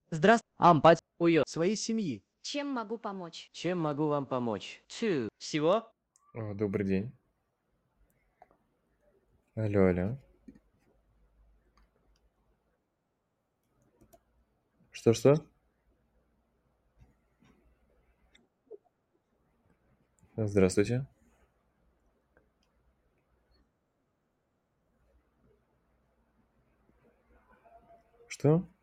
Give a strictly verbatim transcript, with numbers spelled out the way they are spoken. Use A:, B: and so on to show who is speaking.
A: Здравствуйте, ампать, уё.
B: Своей семьи.
C: Чем могу помочь?
A: Чем могу вам помочь? Two. Всего?
D: О, добрый день. Алло, алло. Что-что? Здравствуйте. Что?